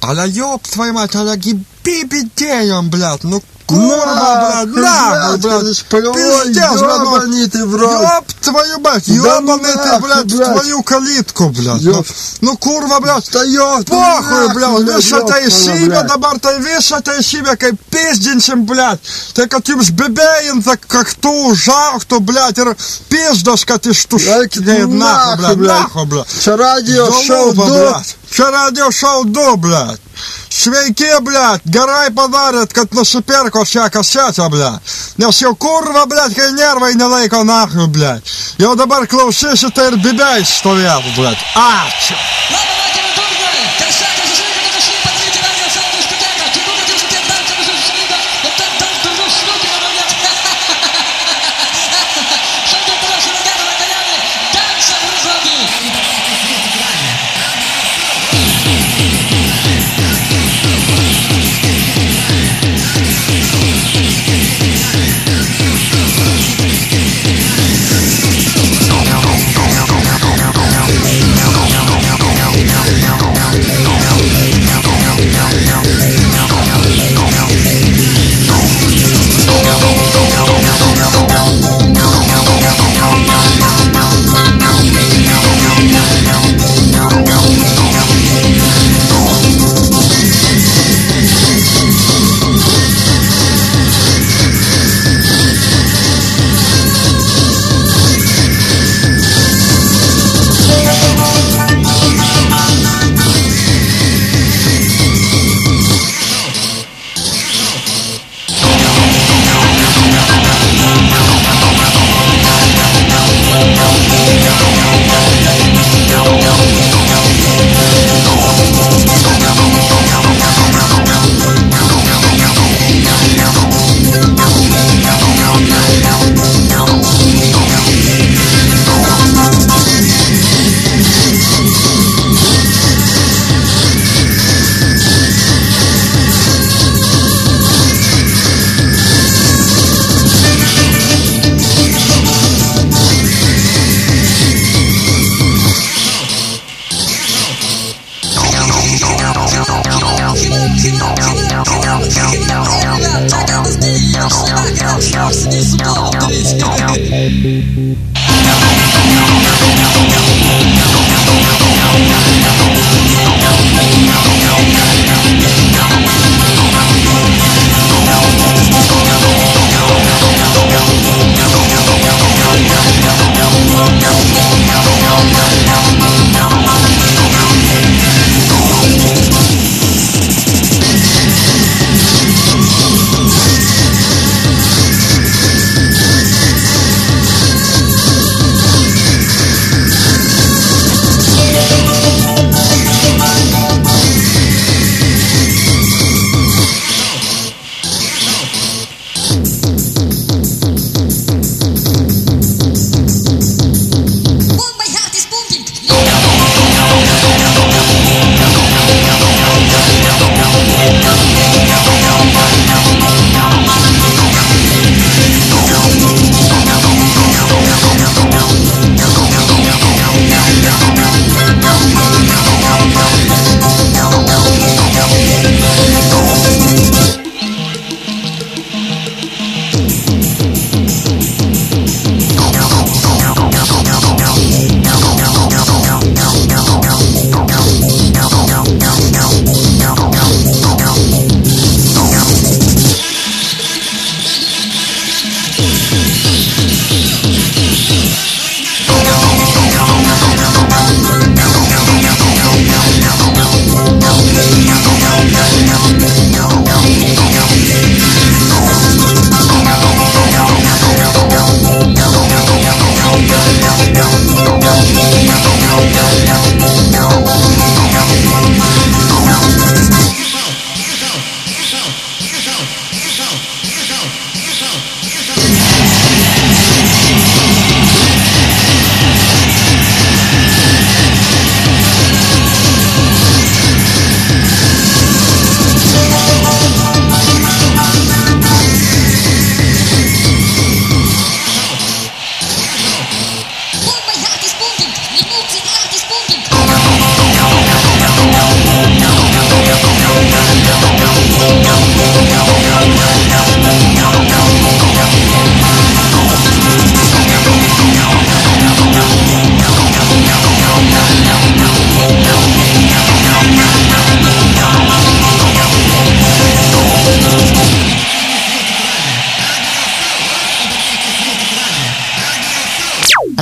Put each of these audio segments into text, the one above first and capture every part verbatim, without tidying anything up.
А ёб твою мать, а гибибидеем, блядь, ну курва, блядь, нахуй, блядь, пиздец, ёбаный ты в рот. Ёб твою мать, ёбаный ты, блядь, в твою калитку, блядь. Ну, ну курва, блядь, похуй, блядь, вишатай себе, добартай вишатай себе, кай пизденцем, блядь. Ты каким сбебеем, так как ту жархту, блядь, пиздашка ты штушки, нахуй, блядь, нахуй, блядь. Че радио шоу до? Че радио шоу до, блядь. Šveiki, блядь, gerai padarėt, kad nusipirko šią kasetę, blядь. Nes jau kurva, blядь, kai nervai nelaiko nahui, blядь. Jau dabar klausysite ir bibiai stovėtų, blядь. Ačiū.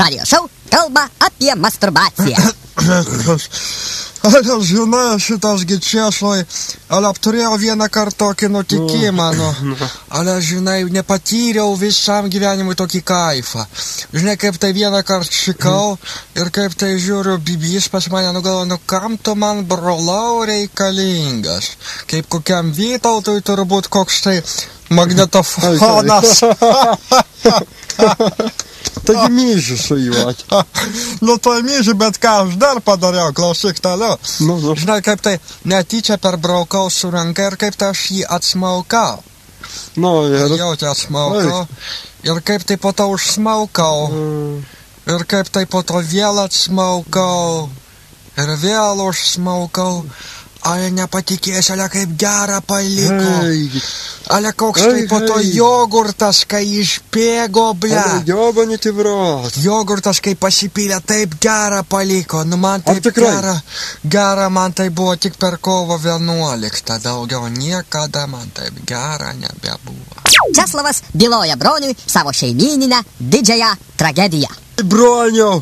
Радиошоу «Kalba apie masturbaciją». Ale žinai, šitas gi češlai, ale apturėjau vieną kartą tokį nutikimą, nu, ale žinai, nepatyriau visam gyvenimui tokį kaifą. Žinai, kaip tai vieną kartą šikau ir kaip tai žiūriu, bibys pas mane nugalvo, nu kam tu man brolau reikalingas? Kaip kokiam Vytautui turbūt koks tai magnetofonas. Taigi myži su juo. Nu, to myži, bet ką aš dar padariau, klausyk toliau. Nu, nu. Žinai, kaip tai netyčia perbraukau su ranka ir kaip tai aš jį atsmaukau. Nu, ir... Jau tai atsmaukau. Ir kaip tai po to užsmaukau. Mm. Ir kaip tai po to vėl atsmaukau. Ir vėl užsmaukau. Ale nepatikėsi, ale kaip gerą paliko. Ei. Ale koks tai po to jogurtas, kai išbėgo, ble. Ale jobanyti v rot. Jogurtas, kai pasipylė, taip gerą paliko. Nu, man taip gerą, gerą man tai buvo tik per kovo vienuoliktą. Daugiau niekada man taip gerą nebebuvo. Česlovas byloja broniui savo šeimyninę didžiąją tragediją. Broniau,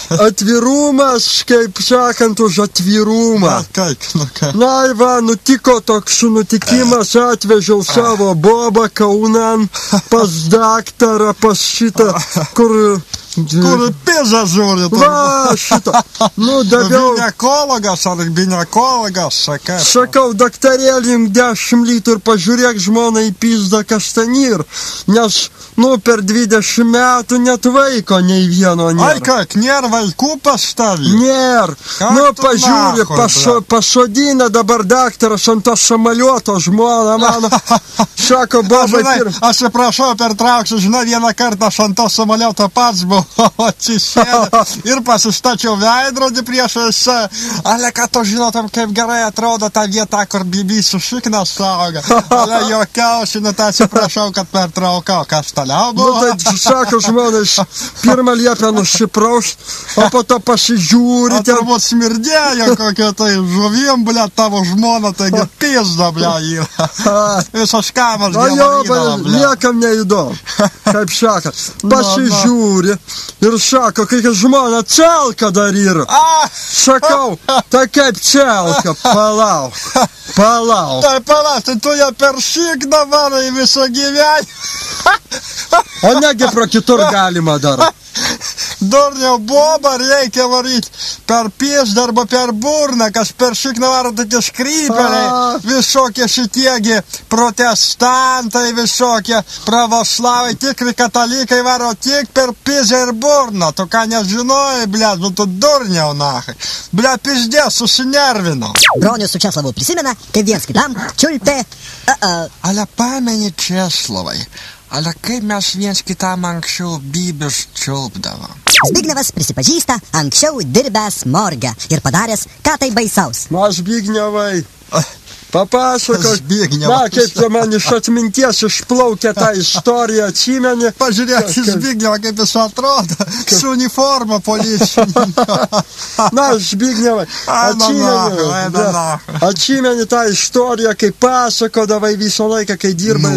atvirumas, kaip sakant, už atvirumą. Na, kaip, nu, kaip. Na, va, nutiko toks nutikimas, atvežiau savo bobą Kaunan pas daktarą, pas šitą, kur... Kur pizą žiūri. Va, šitą. Nu, daviau... Ginekologas ar ginekologas, sakai. Sakau, daktarėlį, imk dešimt litrų, pažiūrėk žmoną į pizdą kastanir, nes, nu, per dvidešimt metų net vaiko nei vieno nėra. Ai, kaip, nėra vaikų pas tavį? Nėr. Nu, pažiūrė, paso, pasodina dabar daktaras ant to samalioto žmoną, mano. Sako, bobai... Žinai, aš prašau, pertrauksiu, žinai, vieną kartą aš ant to samalioto pats buvau. Atsisėdė ir pasistačiau veidrodį priešais. Ale, kad to žinotum, kaip gerai atrodo ta vieta, kur bibi su šikna sauga. Ale, jokiausi, nu, tai atsiprašau, kad pertraukau. Kas toliau buvo? Nu, tai sako žmonės, pirmą liepę nusipraus, o po to pasižiūri. O turbūt smirdėjo kokio tai žuvim, ble, tavo žmona, taigi pizda, ble, yra. Visos kamas gemarydavo, ble. Niekam neįdomu, kaip sako. Pasižiūri. Ir sako, kai žmona celka dar yra. Sakau, tai kaip celka, palauk, palauk. Tai palauk, tai tu ją per šikną varai visą gyvenimą. O negi pro kitur galima dar. Durniau bobą reikia varyti per pėsdą arba per burną, kas per šikną varo tokie skrypeliai, visokie šitiegi protestantai, visokie pravoslavai, tikri katalikai varo tik per pėsdą ir burną. Tu ką nežinojai, blėt, nu tu durniau, nahai. Blėt, pizdė, susinervino. Bronius su Česlovu prisimena, kaip viens kitam čiulpė... Uh-uh. Ale pameni, Česlovai, ale kaip mes viens kitam anksčiau bybės čiulpdavom. Zbignevas prisipažįsta anksčiau dirbęs morgę ir padaręs ką tai baisaus. Na, Zbignevai, papasakok, na, kaip tu man iš atminties išplaukė tą istoriją, atsimeni. Pažiūrėk, Zbignevą, kaip jis atrodo, su uniforma policinio. Na, Zbignevai, atsimeni, atsimeni tą istoriją, kai pasakodavai visą laiką, kai dirbai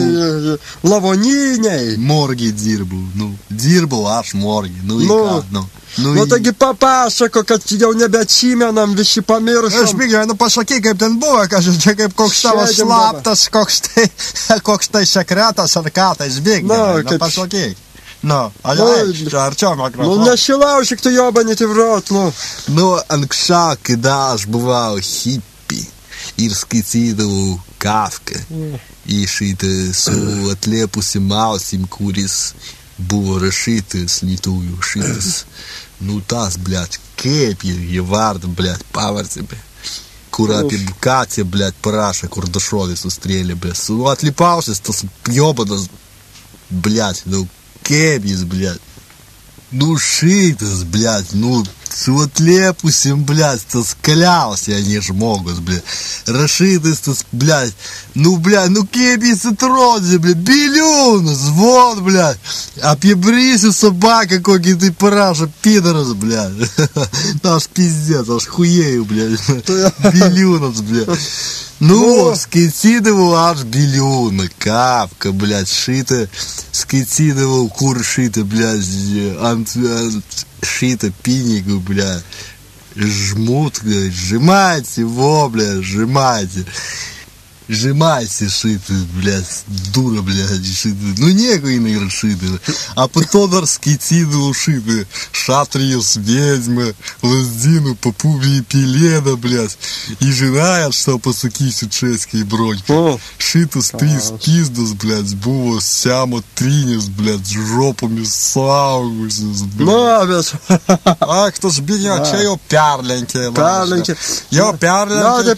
lavoniniai. Morgiai dirbau, nu, dirbau aš morgiai, nu, į ką, nu. Nu, nu taigi papasako, kad jau nebeatsimenam, visi pamiršom. Zbignevai, nu pasakyk, kaip ten buvo, kažkaip čia kaip koks tavo slaptas, koks tai, koks tai sekretas ar ką, tai Zbignevai, nu pasakyk. Nu, ale, čia arčiau mikrofoną. Nu, nesilaužyk tu jobanyti v rot, nu. Nu, anksčiau, kada aš buvau hippie ir skaitydavau Kafką, išeitą su atlėpusim ausim, kuris buvo rašytas lietuvių šitas. Nu, tas, blėt, kaip jį vardą, blėt, pavarsi, blėt. Kur apie bukaciją, blėt, parašą, kur dašrovį sustrėlė, blėt. Su atlipausias tas jobadas, blėt, nu, kaip jis, blėt. Nu, šitas, blėt, nu, su atlėpusim, blėt, tas kaliausiai, ne žmogus, blėt. Rašytas tas, blėt, nu, blėt, nu, kaip jis atrodė, blėt, biliūnas, vod, blėt. Apie brisių sobaką, kokį tai parašo, pidaras, blėt. Na, aš pizdėt, aš hujėjau, blėt. Biliūnas, blėt. Nu, skaitydavau aš biliūną, Kafką, blėt, šitą, skaitydavau, kur šitą, blėt, ant, ant шито пинигу, бля, жмут, сжимайте его, бля, сжимайте. Сжимайте шиты, блядь, дура, блядь, шиты. Ну, некой наверное, шиты. А потонорские тиды шиты. Шатриус, ведьмы, лаздину, попуби, пелена, блядь. И жена, что по сукисю ческой броньки. Шитус, трис, пиздус, блядь, buvo сямо тринис, блядь, жопами saugusius, блядь. Ах, tu zbijo, čia jau perlenkė. Perlenkė. Jau perlenkė,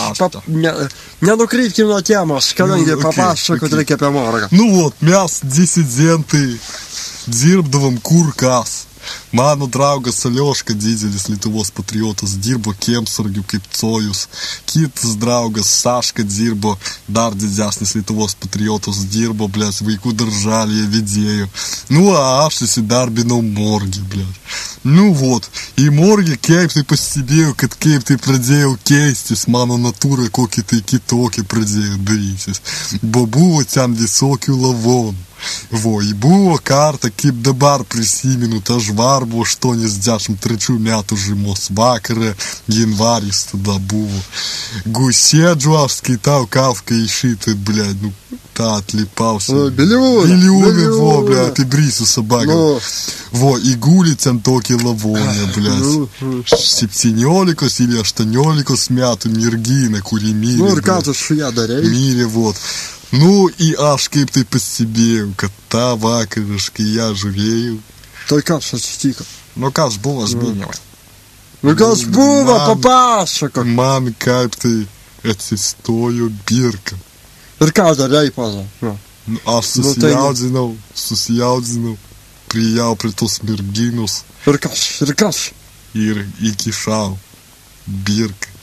čia Nenukrypkim nuo temos, kadangi papasakot reikia apie morgą. Ну вот, mes disidentai dirbdavom kur kas. Mano draugas Alioška didelis Lietuvos patriotas dirbo kiemsargiu kaip Cojus. Kitas draugas Saška dirbo dar didesnis Lietuvos patriotas, dirbo, blės, vaikų darželėje vedėju. Nu, a aš įsidarbinau morgį, blės. Nu, vot, į morgį kaip tai pastebėjau, kad kaip tai pradėjau keistis, mano natūra kokį tai kitokį pradėjo darytis. Bo buvo ten visokių lavonų. Vo, į buvo kartą, kaip dabar prisimenu, ta žvar buvo aštuoniasdešimt trečių metų žiemos vakarą, janvaris tada buvo. Gusėdžiu, aš skaitau Kafką į šitą, blėd, nu, tą atlipausiu. Biliūnai, biliūnai, vo, blėd, apibrysiu sabagą. Vo, įgūlį ten tokį lavonę, blėd. septyniolikos или aštuoniolikos metų mergina, kuri mirė. Nu, ir ką tu su ją darei? Mirė, vot. Nu, и aš kaip tai pastebėjau, kad tą vakarą, kai ją žiūrėjau. Tai kas atsitiko? Nu, kas buvo Zbignevai? Nu, kas buvo, papasakok. Man kaip tai atsistojo birka. Ir ką darei, paza? Nu, aš susijaudinau, susijaudinau, prijau prie tos merginos. Ir kas, ir kas? Ir įkišau birką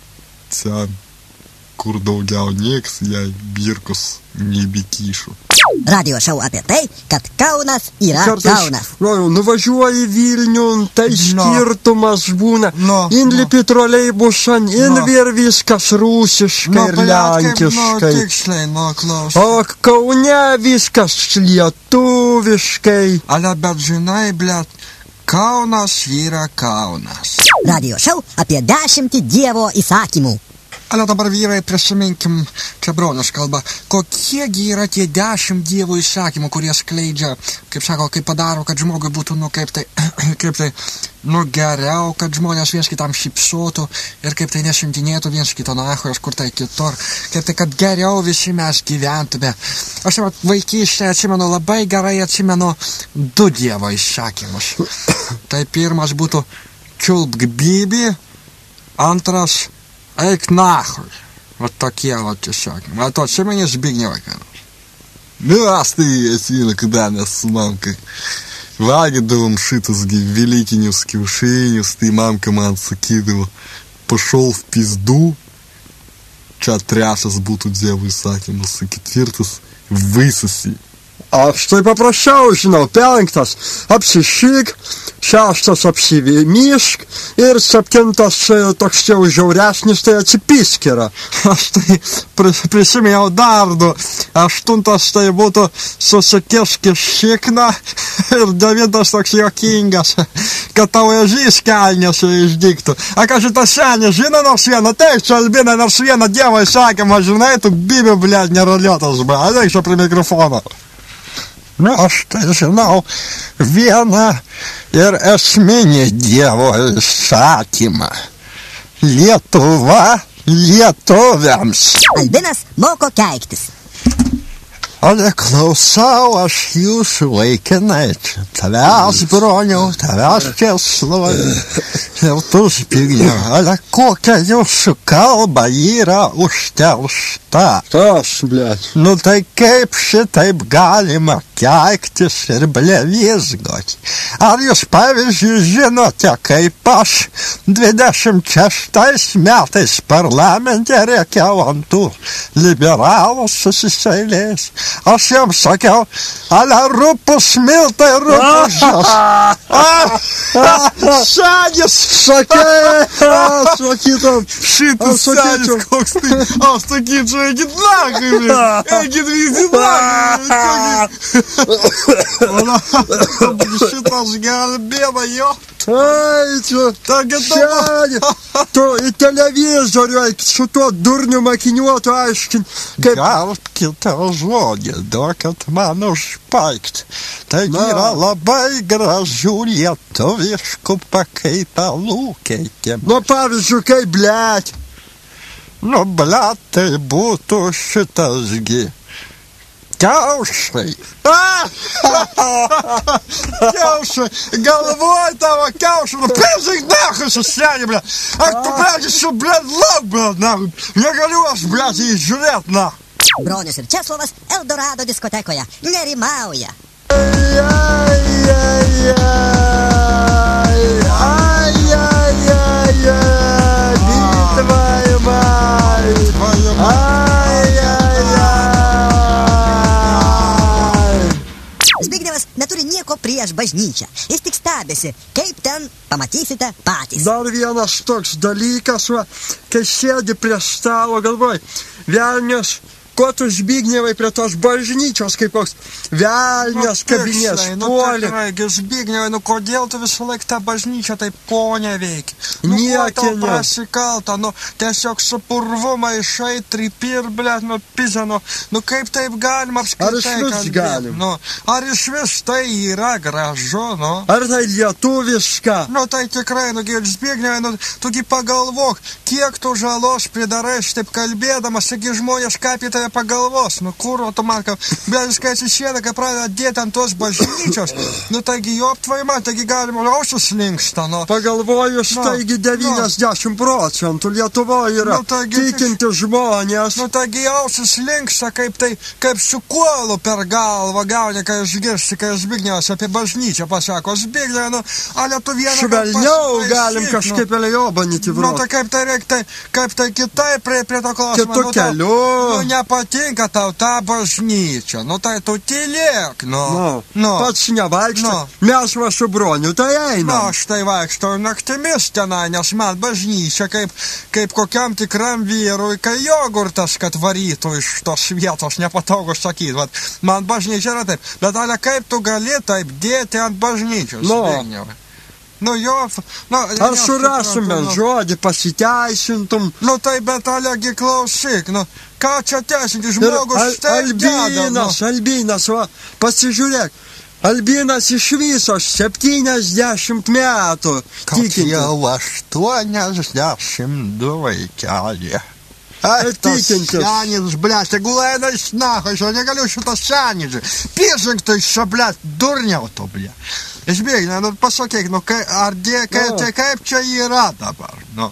ten, kur daugiau nieks jai birkos nebekišo. Radio šou apie tai, kad Kaunas yra Kartais, Kaunas. Nu, nuvažiuoji Vilnių, tai skirtumas būna. No, Inlipi troleibusan, in No. vir viskas rusiškai ir lenkiškai. Nu, tiksliai, nu, klaus. O Kaune viskas lietuviškai. Ale, bet žinai, blėt, Kaunas yra Kaunas. Radio šou apie dešimtį Dievo įsakymų. Ale dabar vyrai, prisiminkim, čia bronius kalba, kokiegi yra tie dešimt Dievo įsakymų, kurie skleidžia, kaip sako, kaip padaro, kad žmogui būtų, nu, kaip tai, kaip tai, nu, geriau, kad žmonės viens kitam šypsotų ir kaip tai nešimtinėtų viens kito nachojos, kur tai kitur, kaip tai, kad geriau visi mes gyventume. Aš jau vaikystėje atsimenu, labai gerai atsimenu du Dievo įsakymus. Tai pirmas būtų čiulpk bibi, antras eik nachui. Va tokie va tiesiog. Va to atsimeni Zbignevai. Nu, aš tai atsimenu, kada mes su mamkai valgydavom šitus velykinius kiaušinius, tai mamka man sakydavo, pašol v pizdu, čia trečias būtų Dievo įsakymas, o ketvirtas vaisasi. Aš tai paprasčiau žinau, penktas apsišyk, šeštas apsivimišk ir septintas toks jau žiauresnis, tai atsipisk yra. Aš tai prisimėjau dar du. Aštuntas tai būtų susikiški šikną ir devintas toks jokingas, kad tau ežys kelnėse išdiktų. A ką šitą senį žino nors vieną, tai čia Albina nors vieną Dievo įsakymą, žinai, tu bibi, blėd, neroliotas, blėd, ateik čia prie mikrofono. Na, aš tai žinau vieną ir esminį Dievo įsakymą. Lietuva lietuviams. Albinas moko keiktis. Ale klausau aš jūsų vaikinai, tavęs broniau, tavęs Česlovai, jau tu Zbignevai, ale kokia jūsų kalba yra užtelšta. Tas, blėt. Nu tai kaip šitaip galima keiktis ir blevizgoti? Ar jūs pavyzdžiui žinote, kaip aš dvidešimt šeštais metais parlamente rėkiau ant tų liberalų susiseilės? Aš jam sakiau, ale rupus miltai, rupus žas. Шанец! Шаке! Шаки там! Шитый Санец, как ты! А, с таким же Эгид нахуй, блядь! Эгид везде нахуй! Считал же Галбена, ё! Ай, чё? Так Шаня! То и телевизор, что то дурню макинет, айшкин. Галки телжони, докат мануш пайкт. Тагира лабай гражулья, то вишку пакейта лукейке. Ну, павишу, кей, блядь! Ну, блядь, ты будто считажги. Каушей! Каушей! Головой того каушей! Ну, пизжик нахуй, что сяни, блядь! Ах ты, блядь, еще, блядь, лоб, блядь, нахуй! Я говорю вас, блядь, и жрет, нахуй! Бронюс ir Česlovas Eldorado diskotekoje. Nerimauja. Zbignevas neturi nieko prieš bažnyčią. Jis tik stebisi, kaip ten pamatysite patys. Dar vienas toks dalykas, va, kai sėdi prie stalo, galvoj, velnias, ko tu Zbignevai prie tos bažnyčios, kaip koks velnias kabinės, puolė. Nu, Zbignevai, nu, kodėl tu visą laiką tą bažnyčią taip ponę veiki? Nu, Niekinė. Nu, prasikalta, nu, tiesiog su purvu maišai, tripir, blėt, nu, pizė, nu, nu, kaip taip galima apskritai Ar išvis kalbėti? galim? Nu, ar išvis tai yra gražu, nu? Ar tai lietuviška? Nu, tai tikrai, nu, Zbignevai, nu, tugi pagalvok, kiek tu žalos pridarai šitaip kalbėdamas, taigi žmonės kaip į tave pagalvos, nu, kur, tu man, kad, blėt, kai atsisėda, kai pradeda dėti ant tos bažnyčios, nu, taigi jo aptvaima, taigi galima ausis linksta, nu. Pagalvoju, taigi devyniasdešimt procentų Lietuvoje yra Nu, taigi- tikinti žmonės. Nu, taigi ausis linksta, kaip tai, kaip su kuolu per galvą gauni, kai išgirsti, kai Zbignevas apie bažnyčią pasako. Zbignevai, nu, ale tu vieną... Švelniau galim kažkaip eliobanyti, Nu, bro. tai kaip tai reikia, tai, kaip tai kitai prie, prie to klausimą. Kitu nu, tau- keliu. Nu, nepatinka tau ta bažnyčia, nu, tai tu tylėk, nu. Nu, nu. pats nevaikšta. Nu. Mes va su broniu, tai Na, einam. aš tai vaikštau naktimis tenai, nes man bažnyčia kaip, kaip kokiam tikram vyrui, kai jogurtas, kad varytų iš tos vietos, nepatogu sakyti. Vat, man bažnyčia yra taip. Bet ale kaip tu gali taip dėti ant bažnyčios? Nu. Zbignevai? Nu, jo... Nu, Ar surasime nu, žodį, pasiteisintum? nu, tai bet alegi klausyk, nu, ką čia teisinti, Ir žmogus Al- štai deda, nu. Albinas, Albinas, va, pasižiūrėk. Albinas iš viso septyniasdešimt metų. Kad Tikinti. jau aštuoniasdešimt du vaikelį. Ай, tas Tikintis. Senis, блядь, tegul eina iš nacho, aš jau negaliu šitą senį. Piešink tai šio, блядь, durniau to, блядь. Zbignevai, nu pasakyk, nu, kai, ar dė, kai, Nu. tai kaip čia yra dabar, nu.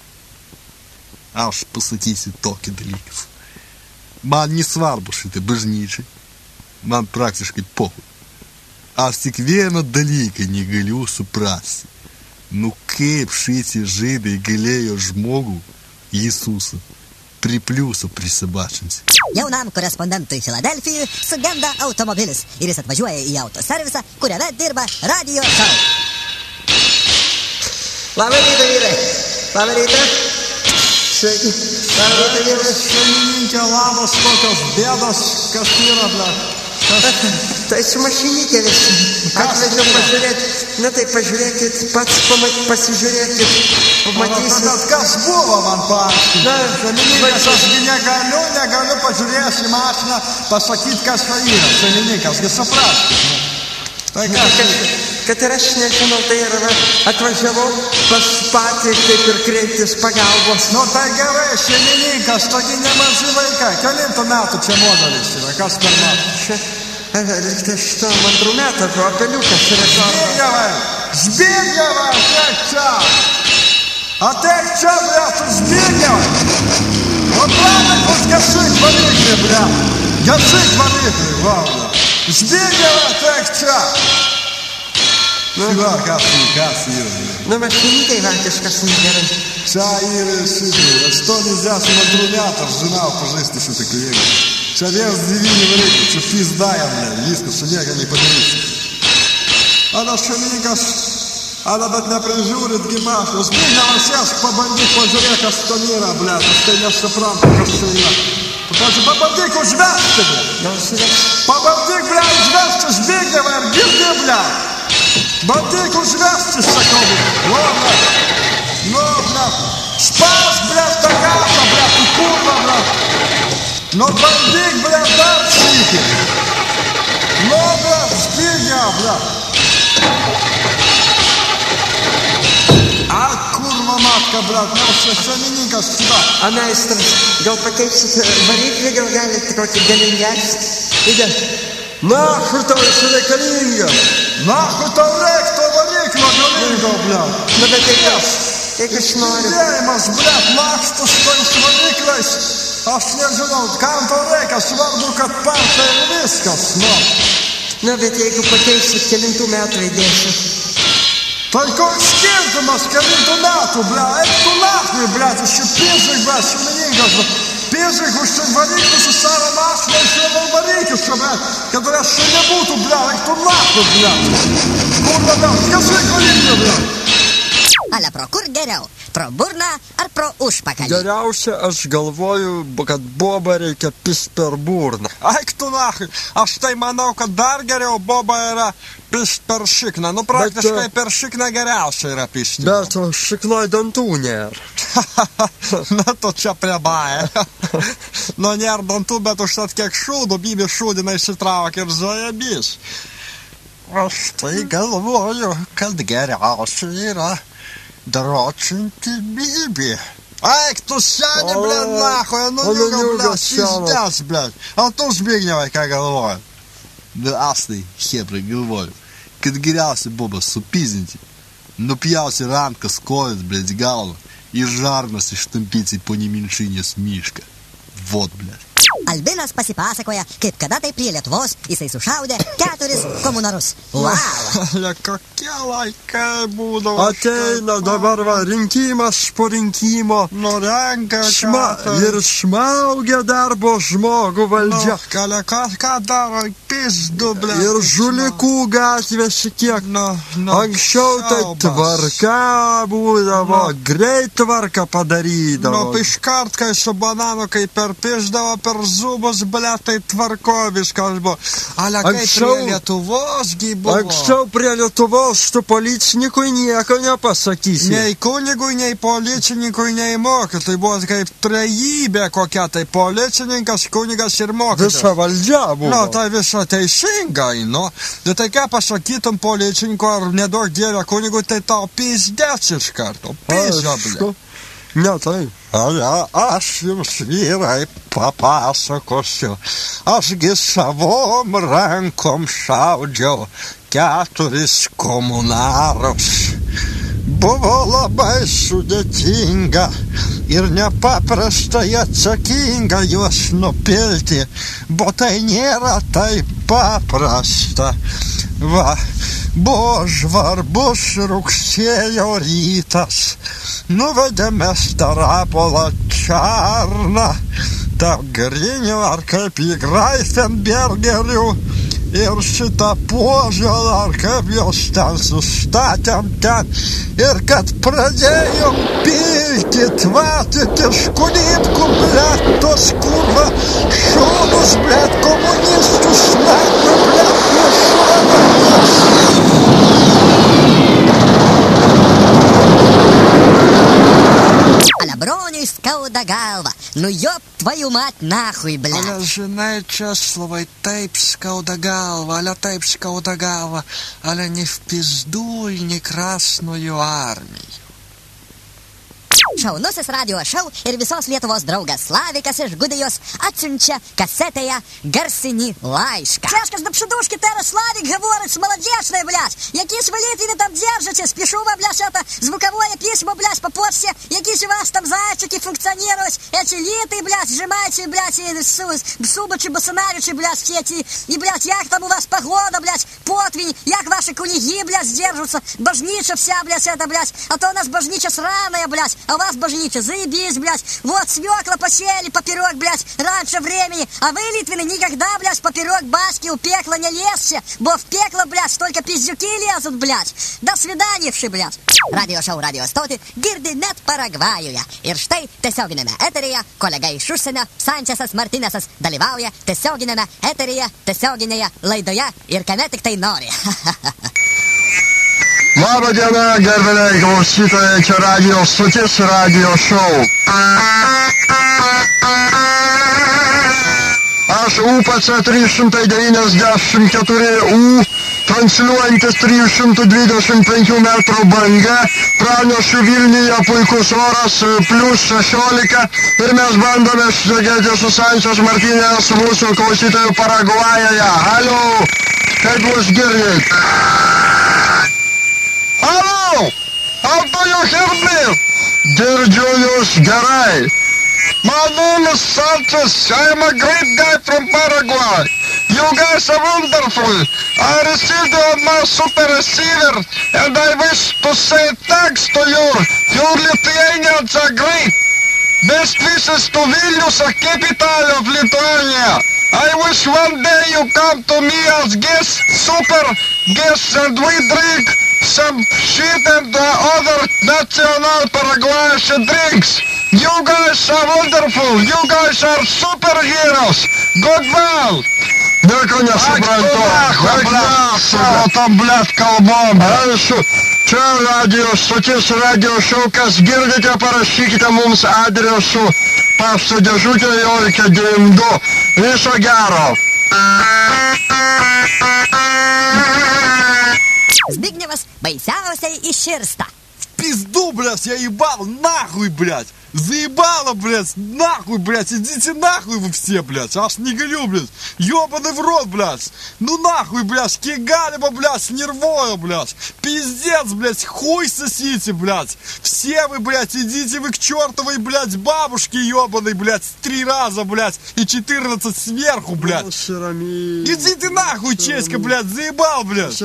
Aš pasakysiu tokį dalyką. Man nesvarbu šitai bažnyčiai. Man praktiškai pohui. Aš tik vieną dalyką negaliu suprasti. Nu kaip šitie žydai galėjo žmogų, Jėzusą, prie pliuso prisibačinti. Jaunam korespondentui Filadelfijui sugenda automobilis ir jis atvažiuoja į autoservisą, kuriame dirba radio šou. Labą rytą, vyrai. Labą rytą. Sveiki. Labą rytą, vyrai. Šeimininkė, labas, kokios bėdos, kas yra, blėt. Tai su mašinytė visi. Atvežiau pažiūrėti. Na tai pažiūrėkit, pats pamat, pasižiūrėkit. Pamatysit. Bet kas buvo man paaiškinti? Na, Šeimininkas, ašgi negaliu, negaliu pažiūrėjęs į mašiną pasakyti, kas tai yra. Šeimininkas, gi supraskit. nu. Tai kas tai? Kad, kad ir aš nežinau, tai ir va, atvažiavau pas patį, kaip ir kreiptis pagalbos. Nu tai gerai, šeimininkas, tokie nemaži vaikai. Kelintų metų čia modelis yra, kas per metų? Čia, liktai šito antrų metų, apeliukas yra savo. Zbignevai, Zbignevai, ateik čia. Ateik čia, блядь, Zbignevai. Вот ладно, пусть гасик варикли, блядь. Гасик варикли, ладно. Zbignevai, ateik čia. Va, kas tai, kas yra? Nu, mašinytė va kažkas negerai. Čia yra šitai, aštuoniasdešimt antrų metų aš žinau pažaisti šitą klėjimą. Čia vienas devyni varikliai, čia pizdaja, blядь, viskas, čia nieko nepadarysi. Ana šeimininkas, Она так не прижурит гимаш. Збігняла сяск, побандик пожрека станира, блядь. Остаешься прамка кошея. Побандик ужвязки, блядь. Побандик, блядь, ужвязки, збігнява, гирги, блядь. Бандик ужвязки, саковый. Ну, блядь. Ну, блядь. Спас, блядь, такая, блядь, и курва, блядь. Но бандик, блядь, дар психи. Ну, блядь, збігня, блядь. А курва матка, брат, ну священника сюда. Она из gal pateiksit variklį, gal galit kokį galingesnį. Иди. Нахуй тau jis reikalinga? Нахуй tau reik to variklio galingo, блядь. Nu, bet tai kas, jeigu aš noriu. Judėjimas, blėt, laksto su tais varikliais. Aš nežinau, kam to reikia, svarbu, kad parta ir viskas, nu. Na, bet jeigu pateiksit kelintų metų įdėsiu. Tai koks skirtumas kelintų metų, bля, eik tu nahui, blėt, еще пизжик, блядь, šeimininkas, blėt. Пизжик už tai variklių su savo mašina išėdau variklius, blėt, kad aš čia nebūtų, blėt, eik tu nahui, blėt. Kurva, blėt, skasai variklių, blėt. Ale pro kur geriau? Pro burną ar pro užpakalį? Geriausia, aš galvoju, kad bobą reikia pist per burną. Eik tu nahui, aš tai manau, kad dar geriau boba yra pist per šikną. Nu, praktiškai Bet, per šikną geriausia yra pisti. Bet šiknoj dantų nėra. Na, tu čia prie baje. Nu, nėra dantų, bet užtat kiek šūdų, bibi šūdina išsitrauk ir zajabys. Aš tai galvoju, kad geriausia yra дрочинti bibi. Eik tu seni, blėt, nahoj, nu niuga, blėt, pizdes, blėt. O tu Zbignevai, ką galvoji? Bet aš tai, hebrai, galvoju, kad geriausia bobą supizinti, nupjausi rankas kojas, blėt, galvą ir žarnas ištampyti po neminšinės mišką. Vot, blėt. Albinas pasipasakoja, kaip kada tai prie Lietuvos jisai sušaudė keturis komunarus. Wow! Ale kokie laikai būdavo. Ateina dabar va, rinkimas po rinkimo. Nu, renka Šma, ir šmaugia darbo žmogų valdžia. Nu, ale ką, ką daro, pizdu, blėt. Ir žulikų gatvė šikiek. Nu, nu, Anksčiau tai siaubas. tvarka būdavo, Nu. greit tvarką padarydavo. Nu, iškart, kai su bananu, kai perpiždavo per zubus, blėt, tai tvarko viskas buvo. Ale kaip Anksčiau- prie Lietuvos gi buvo. Anksčiau prie Lietuvos tu policininkui nieko nepasakysi. Nei kunigui, nei policininkui, nei mokytojui. Buvo kaip trejybė kokia, tai policininkas, kunigas ir mokytojas. Visa valdžia buvo. Nu, tai visą teisingai, nu. Bet tai ką pasakytum policininko ar nedaug dievę kunigui, tai tau pizdės iš karto. Pizda, blėt. Aišku. Ne, tai. Ale aš jums vyrai papasakosiu, ašgi savom rankom šaudžiau keturis komunarus. Buvo labai sudėtinga ir nepaprastai atsakinga juos nupilti, bo tai nėra taip paprasta. Va, buvo žvarbus rugsėjo rytas, nuvedėme Starapolą Čarną, tarp Grinių ar kaip į Greifenbergerių ir šitą Puoželą ar kaip jos ten sustatėm ten ir kad pradėjom pilti, tvatyti iš kunipkų, blėt, tos kurva šūnus, blėt, komunistus, naktą, blėt, Ale broniui skauda galva. Nu jop tvoju mat nahui, blėt. Ale žinai, Česlovai, taip skauda galva, ale taip skauda galva, ale ne v pizdu ir ne Krasnojo armijų. Šaunusis radio šou ir visos Lietuvos draugas Slavikas iš Gudijos atsiunčia kasetėje garsinį laišką. Чашка, да пшедушки, teraz Славик говорит, молодечный, блядь. Якісь ви Литвины там держитесь, пишу вам, блядь, это звуковое письмо, блядь, по почте. Якісь у вас там зайчики функционируют, эти литы, блядь, сжимайте, блядь, и субочи, басынаричи, блядь, все эти, и, блядь, як там у вас погода, блядь, потвень, як ваши кулиги, блядь, сдержатся, божнича вся, блядь, это, блядь, а то у нас божнича сраная, блядь, а у вас класс, божничий, заебись, блядь. Вот свекла посеяли поперек, блядь, раньше времени. А вы, литвины, никогда, блядь, поперек баски у пекла не лезьте. Бо в пекло, блядь, только пиздюки лезут, блядь. До свидания, вши, блядь. Радиошоу Радиостоти, гирди нет Парагваюя. Ирштей, тесогинеме етерия, колега Ишусена, Санчесас Мартинесас, Даливауя, тесогинеме етерия, тесогинея, лейдоя, ирканетиктей нори. Labą dieną, gerbėliai klausytojai, čia Radio Stotis, Radio Show. Aš U P C trys devyniasdešimt keturi U, transliuojantis trijų šimtų dvidešimt penkių metrų banga, pranešu Vilniuje puikus oras, plus šešiolika, ir mes bandome šnekėti su Sančios Martinės, mūsų klausytojų Paragvajoje. Halo, kaip mus girdit? Hello! How do you hear me? Girdžiu jūs gerai. My name is Sanchez. I am a great guy from Paraguay. You guys are wonderful. I received you on my super receiver and I wish to say thanks to you. You Lithuanians are great. Best wishes to Vilnius, a capital of Lithuania. I wish one day you come to me as guest, super guests, and we drink some shit and uh, other national Paraguayan drinks. You guys are wonderful. You guys are superheroes. Goodbye. Nieko nesuprantu. Savo tam, blėt, kalbom. Aišku, čia Radio Stotis, Radio Show. Kas girdite, parašykite mums adresu pašto dėžutė devyniolika devyniasdešimt du. Viso gero. Збигневас baisiausiai iširsta. Пизду, блядь, я ебал, нахуй, блядь. Заебало, блядь, нахуй, блядь, идите нахуй вы все, блядь, аж не горю, блядь, ёбаный в рот, блядь, ну нахуй, блядь, кигалеба, блядь, нервоя, блядь, пиздец, блядь, хуй сосите, блядь, все вы, блядь, идите вы к чертовой, блядь, бабушке ёбаной, блядь, три раза, блядь, и четырнадцать сверху, блядь, идите нахуй, чеська, блядь, заебал, блядь,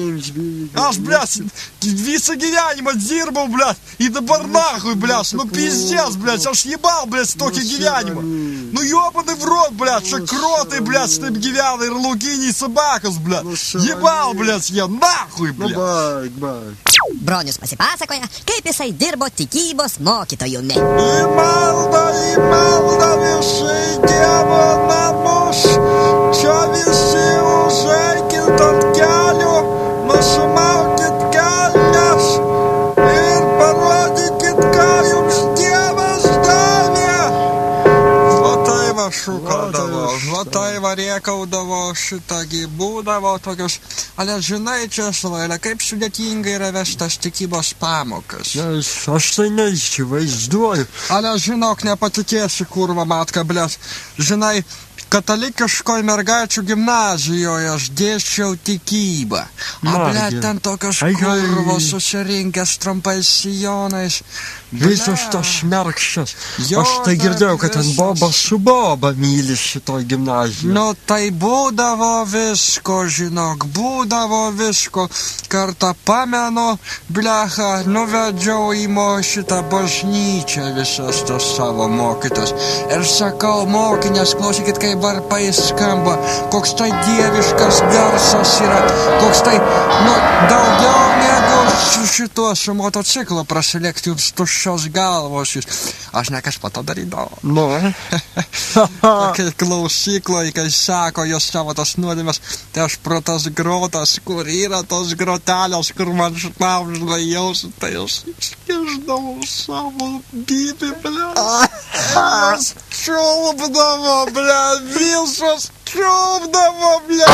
аж, блядь, висогирянем отзирбал, блядь, и добар нахуй, блядь, ну пиздец, блядь, аж ебал, блядь, стоки гилянима. Ну ёбаный в рот, блядь, что кроты, блядь, что гиляный, рлугини, собакас, блядь. Ебал, блядь, я нахуй, блядь. Bronius pasipasakoja, kaip jisai dirbo tikybos mokytojumi. Į maldą, į maldą visi Dievo namus, čia visi užeikit ant kelių, nusimaukit kelnes ir parodykit, ką jums Dievas davė. Va tai va šūkaudavo, va tai va rėkaudavo, šitagi būdavo tokius, ale žinai, Česlovai, kaip sudėtinga yra vestas tikybos pamokas. Aš tai neįsivaizduoju. Ale žinok, nepatikėsi, kurva matka, blės. Žinai, katalikiškoj mergaičių gimnazijoje aš dėsčiau tikybą. A, blėt, ten tokios kurvos susirinkęs trumpais sijonais. Visos tos merkščios. Aš tai girdėjau, kad ten Boba su Boba myli šitoj gimnazijoje. Nu, tai būdavo visko, žinok, būdavo visko. Kartą pamenu, blecha, nuvedžiau į mo šitą bažnyčią visas tos savo mokytas. Ir sakau, mokinės, klausykit, kaip varpai skamba, koks tai dieviškas garsas yra, koks tai, nu, daugiau negu su šituo su motociklo prasilėkti jums tuščios galvos jūs. Aš ne kažką to darydavau. Nu. Kai klausykloj, kai sako, jos savo tas nuodėmės, tai aš pro tas grotas, kur yra tos grotelės, kur man šnapžda jausi, tai aš iškiždavau savo bibį, ble. Jos čiulpdavo, ble, visos čiulpdavo, ble.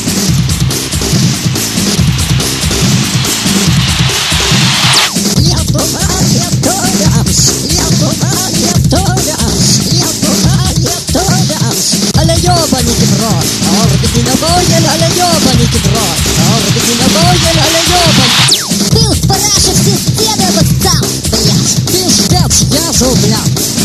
Нет, Фу, бля.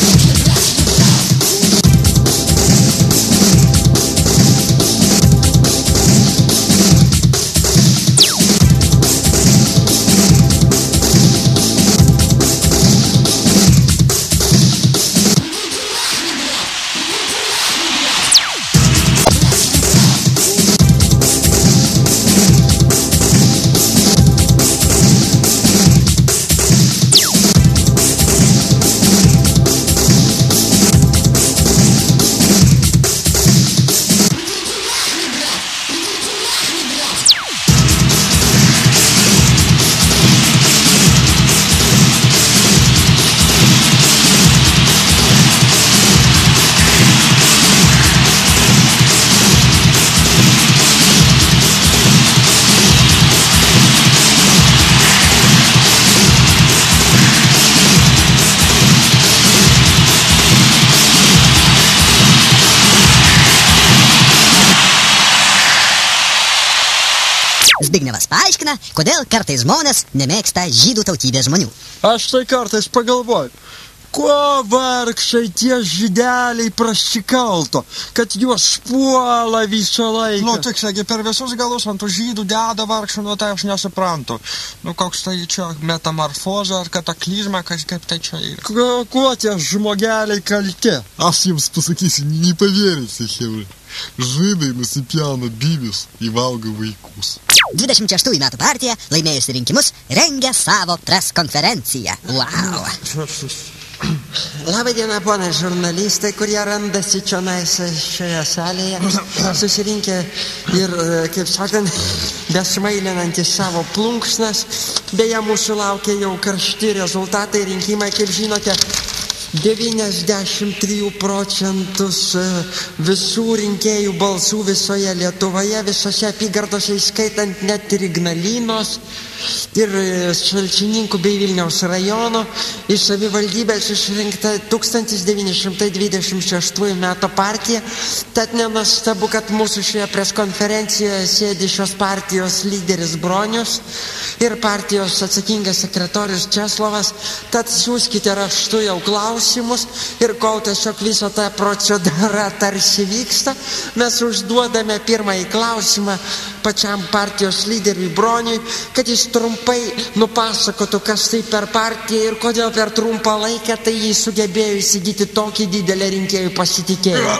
Zbignevas paaiškina, kodėl kartais žmonės nemėgsta žydų tautybės žmonių. Aš tai kartais pagalvoju, kuo vargšai tie žydeliai prasikalto, kad juos puola visą laiką. Nu, tiksliai, per visus galus ant tų žydų deda vargšų, nu tai aš nesuprantu. Nu, koks tai čia metamorfozė ar kataklizma, kaip tai čia yra. Kuo, kuo tie žmogeliai kalti? Aš jums pasakysiu, nepavėrėsi, chevrai. Žydai nusipjauna byvius į valgo vaikus. dvidešimt šeštųjų metų partija, laimėjusi rinkimus, rengia savo preskonferenciją. Wow. Labą dieną, ponai žurnalistai, kurie randasi čionais šioje salėje, susirinkę ir, kaip sakant, besmailinantis savo plunksnas. Beje, mūsų laukia jau karšti rezultatai, rinkimai, kaip žinote, devyniasdešimt tris procentus visų rinkėjų balsų visoje Lietuvoje, visose apygardose, įskaitant net ir Ignalinos ir Šalčininkų bei Vilniaus rajono. Iš savivaldybės išrinkta tūkstantis devyni šimtai dvidešimt šeštųjų metų partija. Tad nenuostabu, kad mūsų šioje preskonferencijoje sėdi šios partijos lyderis Bronius ir partijos atsakingas sekretorius Česlovas. Tad siųskite raštu jau klausimus ir kol tiesiog viso ta procedūra tarsi vyksta, mes užduodame pirmąjį klausimą pačiam partijos lyderiui Broniui, kad jis trumpai nupasakotų, kas tai per partiją ir kodėl per trumpą laiką tai jį sugebėjo įsigyti tokį didelį rinkėjų pasitikėjimą.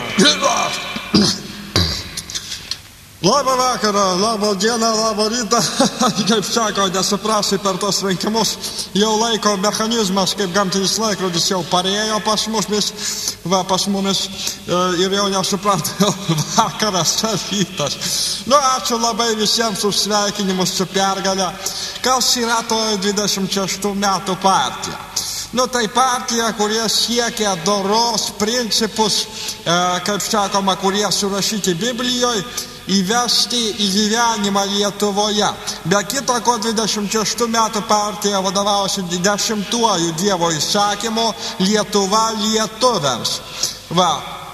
Labą vakarą, labą dieną, labą rytą. Kaip sako, nesuprasi, per tos rinkimus jau laiko mechanizmas, kaip gamtinis laikrodis jau parėjo pas mus, vis, va, pas mumis ir jau nesupranta, vakaras, rytas. Nu, ačiū labai visiems už sveikinimus su pergalę. Kas yra to dvidešimt šeštų metų partija? Nu, tai partija, kurie siekia doros principus, kaip sakoma, kurie surašyti Biblijoje, įvesti į gyvenimą Lietuvoje. Be kita ko, dvidešimt šeštų metų partija vadovausi dešimtuoju Dievo įsakymu Lietuva lietuviams. Va.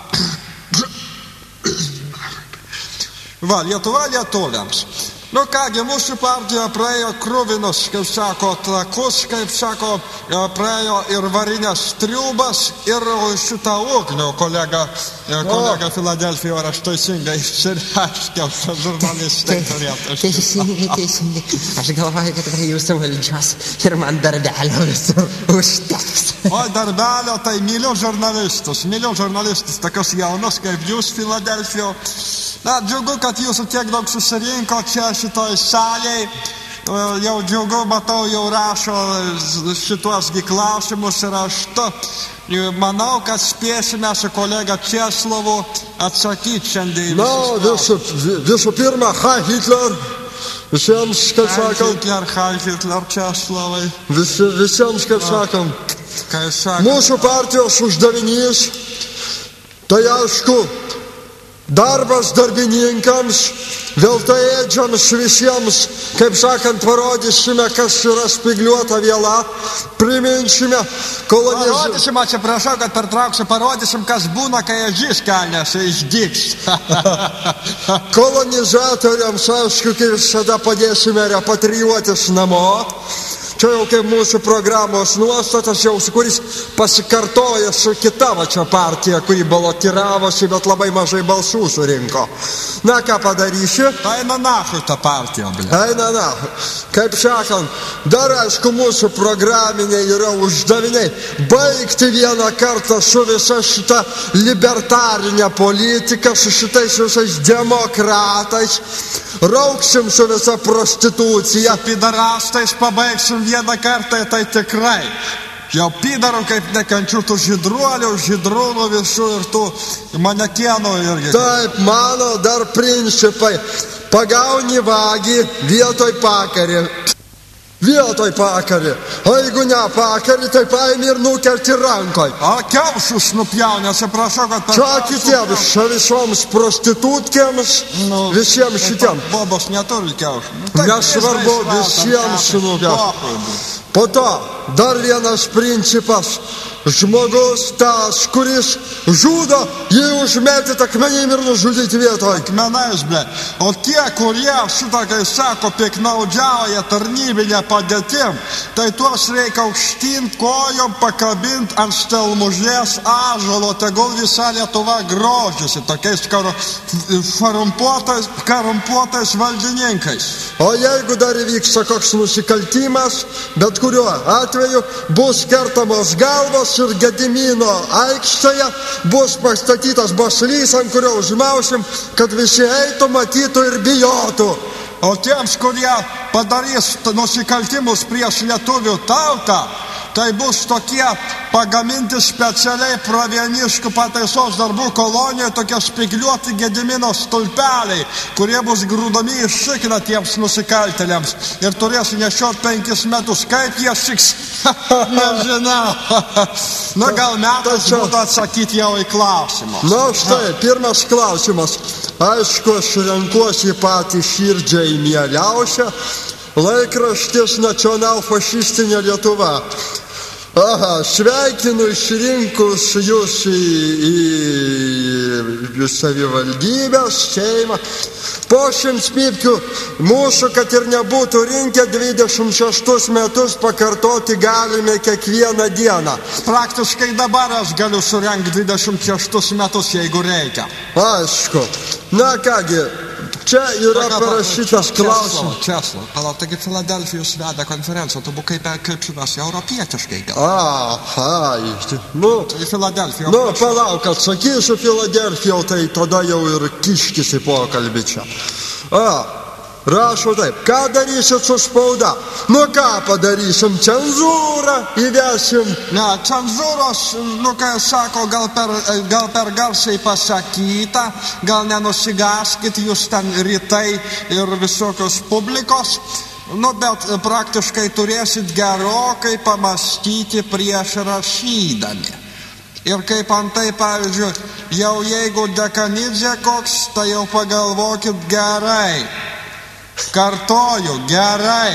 Va, Lietuva lietuviams. Nu kągi, mūsų partija praėjo kruvinus, kaip sako, trakus, kaip sako, praėjo ir varinės triubas, ir šitą ugnių kolega, kolega Filadelfijoje, ar aš teisingai išsireiškiau, žurnalistai turėtų. Teisingai, teisingai. Aš galvoju, kad tai jūsų valdžios ir man darbelio visur užteks. O darbelio, tai myliu žurnalistus, myliu žurnalistus, tokios jaunus kaip jūs Filadelfijoje. Na, džiugu, kad jūsų tiek daug susirinko čia šitoj salėj. Jau džiugu, matau, jau rašo šituosgi klausimus raštu. Manau, kad spėsime su kolega Česlovu atsakyti šiandien. Na, visų, visų pirma, Heil Hitler. Visiems, kaip sakant. Heil Hitler, Heil Hitler, Česlovai. Visi, visiems, kaip sakant. Kaip sakant. Mūsų partijos uždavinys, tai aišku, darbas darbininkams, veltaėdžiams visiems, kaip sakant, parodysime, kas yra spigliuota viela, priminsime kolonizaciją. Parodysim, atsiprašau, kad pertrauksiu, parodysim, kas būna, kai ežys kelnėse išdygs. Kolonizatoriams, aišku, kaip visada padėsime repatrijuotis namo. čia jau kaip mūsų programos nuostatas, jau kuris pasikartoja su kita va čia partija, kuri balotiravosi, bet labai mažai balsų surinko. Na, ką padarysi? Eina nahui ta partija, ble. Eina nahui. Kaip sakant, dar aišku, mūsų programiniai yra uždaviniai baigti vieną kartą su visa šita libertarinė politika, su šitais visais demokratais, rauksim su visa prostitucija. Su pidarastais pabaigsim vieną kartą, tai tikrai. Jau pidarų kaip nekančių tų žydruolių, žydrūnų visų ir tų manekienų irgi. Taip, mano dar principai. Pagauni vagį vietoj pakarį. Vietoj pakarį. O jeigu ne pakarį, tai paimi ir nukerti rankoj. A kiaušus nupjauni, atsiprašau, kad... Čia kitiems, čia visoms prostitutkėms, nu, visiems šitiem. Bobos neturi kiaušų. Nesvarbu, visiems nupjauni. Po to, dar vienas principas. Žmogus tas, kuris žudo, jį užmėtyti akmenim ir nužudyti vietoj. Akmenais, ble. O tie, kurie šitą, kai sako, piknaudžiauja tarnybinę padėtim, tai tuos reikia aukštint kojom, pakabint ant stelmužės ąžuolo, tegul visa Lietuva grožisi tokiais korumpuotais, korumpuotais valdininkais. O jeigu dar įvyksta koks nusikaltimas, bet kuriuo atveju bus kertamos galvos ir Gedimino aikštėje bus pastatytas baslys, ant kurio užmausim, kad visi eitų, matytų ir bijotų. O tiems, kurie padarys nusikaltimus prieš lietuvių tautą, tai bus tokie pagaminti specialiai Pravieniškių pataisos darbų kolonijoje, tokie spigliuoti Gedimino stulpeliai, kurie bus grūdami į šikną tiems nusikaltėliams ir turės nešiot penkis metus. Kaip jie šiks? Nežinau. Na, gal metas būtų atsakyti jau į klausimą. Na, štai, pirmas klausimas. Aišku, aš renkuosi patį širdžiai mieliausią. Laikraštis Nacionalfašistinė Lietuva. Aha, sveikinu išrinkus jūs į, į savivaldybės, šeimą. Po šimts pypkių mūsų, kad ir nebūtų rinkę, dvidešimt šeštus metus pakartoti galime kiekvieną dieną. Praktiškai dabar aš galiu surengti dvidešimt šeštus metus, jeigu reikia. Aišku. Na kągi, čia yra parašytas klausimas. Česlo, palauk, taigi Filadelfijos veda konferenciją, tu būk kaip, kaip šitas, europietiškai gal. Aha, nu, į Filadelfiją. Nu, palauk, atsakysiu Filadelfiją, tai tada jau ir kiškis į pokalbį čia. A, rašo taip, ką darysit su spauda? Nu ką padarysim, cenzūrą įvesim? Ne, cenzūros, nu ką sako, gal per, gal per garsiai pasakyta, gal nenusigaskit jūs ten rytai ir visokios publikos. Nu, bet praktiškai turėsit gerokai pamastyti prieš rašydami. Ir kaip antai, pavyzdžiui, jau jeigu Dekanidze koks, tai jau pagalvokit gerai. Kartoju, gerai.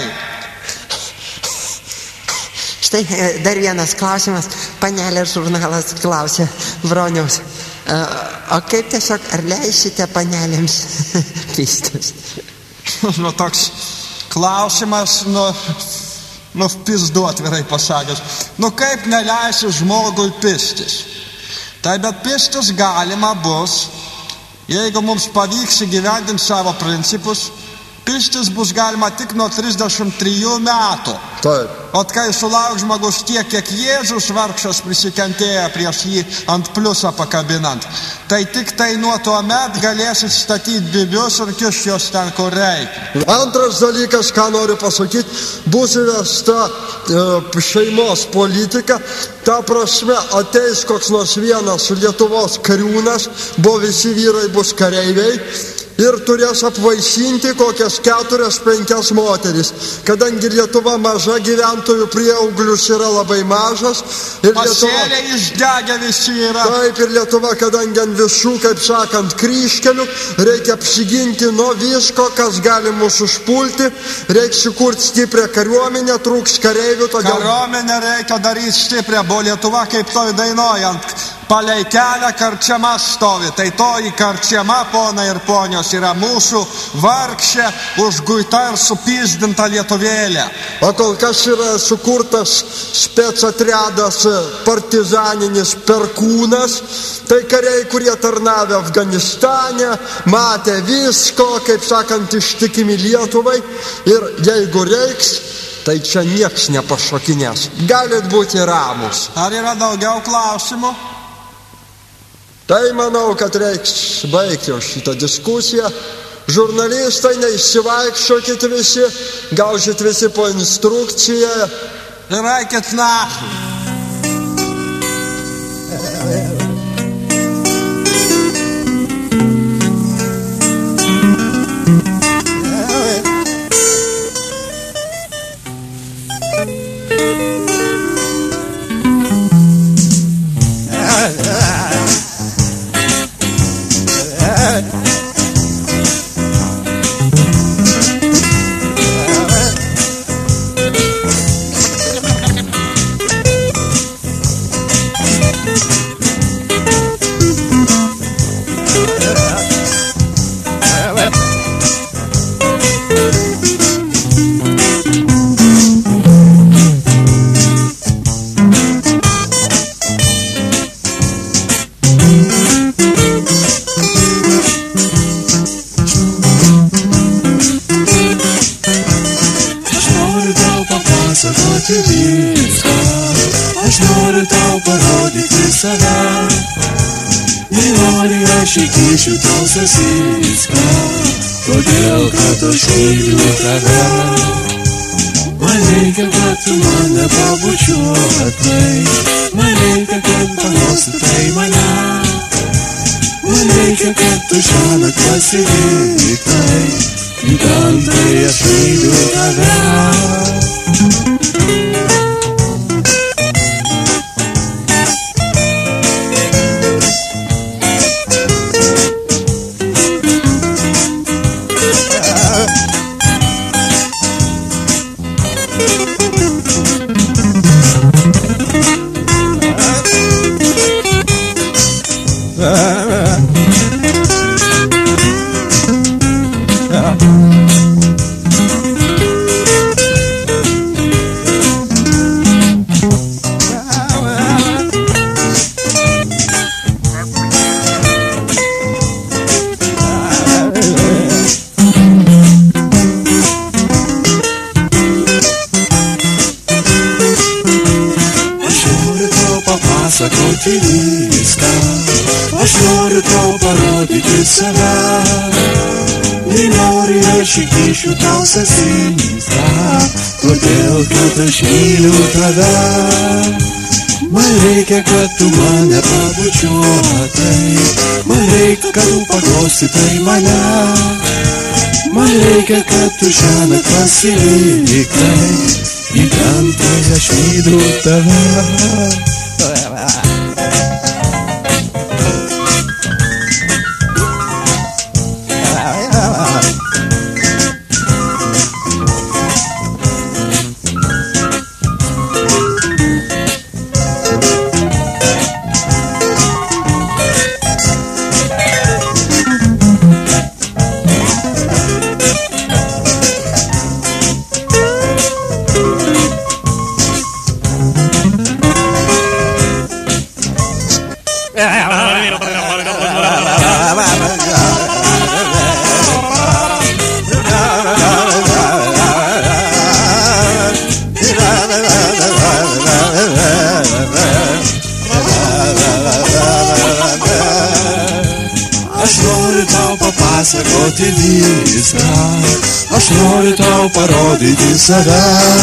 Štai dar vienas klausimas. Panelė žurnalas klausė Vroniaus. O kaip tiesiog, ar leisite panelėms pistis? Nu, toks klausimas, nu, nu, pizduot, gerai pasakęs. Nu, kaip neleisi žmogui pistis? Tai bet pistis galima bus, jeigu mums pavyks įgyvendinti savo principus, pistis bus galima tik nuo trisdešimt trijų metų. Taip. O kai sulauk žmogus tiek, kiek Jėzus vargšas prisikentėjo prieš jį ant pliusą pakabinant, tai tik tai nuo tuo met galėsit statyti bibius ir kiščios ten, kur reikia. Antras dalykas, ką noriu pasakyti, bus įvesta e, šeimos politika. Ta prasme, ateis koks nors vienas Lietuvos kariūnas, bo visi vyrai bus kareiviai, ir turės apvaisinti kokias keturias, penkias moteris. Kadangi Lietuva maža, gyventojų prieauglius yra labai mažas. Pasėlė išdegę visi yra. Taip, ir Lietuva, kadangi ant visų, kaip sakant, kryžkelių, reikia apsiginti nuo visko, kas gali mūsų užpulti. Reikia sukurti stiprią kariuomenę, trūks kareivių. Todėl... Kariuomenę reikia daryti stiprią, buvo Lietuva kaip toj dainojant. palei kelią karčiama stovi. Tai toji karčiama, ponai ir ponios, yra mūsų vargšė, užguita ir supyzdinta lietuvėlė. O kol kas yra sukurtas specatredas partizaninis Perkūnas, tai kariai, kurie tarnavę Afganistane, matė visko, kaip sakant, ištikimi Lietuvai, ir jeigu reiks, tai čia nieks nepašokinės. Galit būti ramus. Ar yra daugiau klausimų? Tai manau, kad reiks baigti šitą diskusiją. Žurnalistai, neišsivaikščiokit visi, gausit visi po instrukciją. Ir eikit nahui. Aš noriu tau parodyti save, nenori aš įkišiu tau sasiską, todėl kad aš myliu tave. Man reikia, kad tu mane pabučiuotai, man reikia, kad paglostytai mane, man reikia, kad tu šiąnakt pasiliktai, gigantai aš myliu tave. Sakoti viską, aš noriu tau parodyti save, nenori aš įkišiu tau sasiską, todėl kad aš myliu tave. Man reikia, kad tu mane pabučiuotai, man reikia, kad tu paglostytai mane, man reikia, kad tu šiąnakt pasiliktai, gigantai aš myliu tave. Aš noriu tau papasakoti viską, aš noriu tau parodyti save,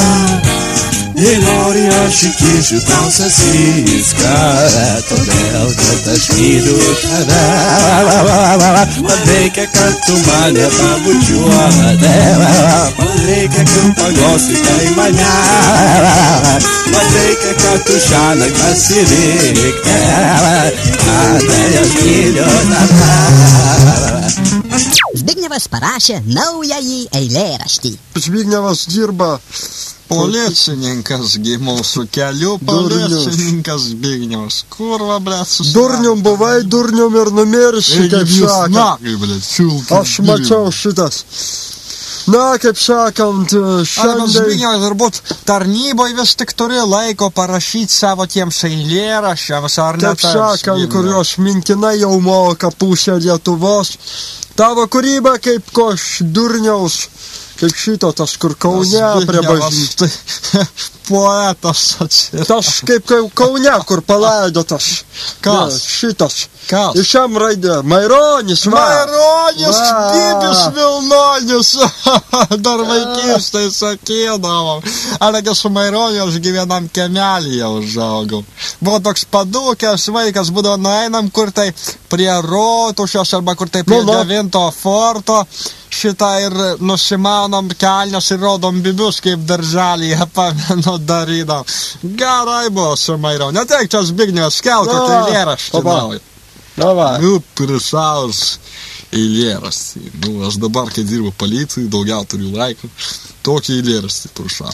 nenori aš įkišiu tau sasiską, todėl kad aš myliu tave. Man reikia, kad tu mane pabučiuotai, man reikia, kad paglostytai mane, man reikia, kad tu šiąnakt pasiliktai, kad aš myliu tave. Zbigniew Zbignevas parašė naująjį eilėraštį. Zbignevas dirba Policininkas gi mūsų kelių, policininkas Zbignevas. Kurva, blėt, susirado. Durnium buvai, durnium ir numirsi, kaip sakant. Nagai, blėt, šiltai. Aš mačiau šitas. Na, kaip sakant, Arba šiandien... Zbignevas, turbūt tarnyboje vis tik turi laiko parašyti savo tiems eilėraščiams, ar ne? Taip sakant, kurios mintinai jau moka pusę Lietuvos. Tavo kūryba kaip koš durniaus, kaip šito tas, kur Kaune prie bažnyčios. Poetas atsirado. Tas kaip Kaune, kur palaidotas. Kas? Ne, šitas. Kas? Iš jam raidė. Maironis, va. Maironis, Va. Bibis Vilnonis. Dar vaikystėj sakėdavom. Argi su Maironiu aš gyvenam kemelyje užaugau. Buvo toks padūkęs vaikas, būdavo nueinam kur tai prie Rotušės arba kur tai prie Nu, nu. devinto forto. Šitą ir nusimanom kelnes ir rodom bibius, kaip darželėje, pamenu, darydam. Gerai buvo su Maironiu. Neteik, čia Zbignevas skelko, Na, tai eilėraštį paba. naują. Davai. Nu, prišaus eilėraštį. Nu, aš dabar, kai dirbu policijai, daugiau turiu laiko, tokį eilėraštį prišau.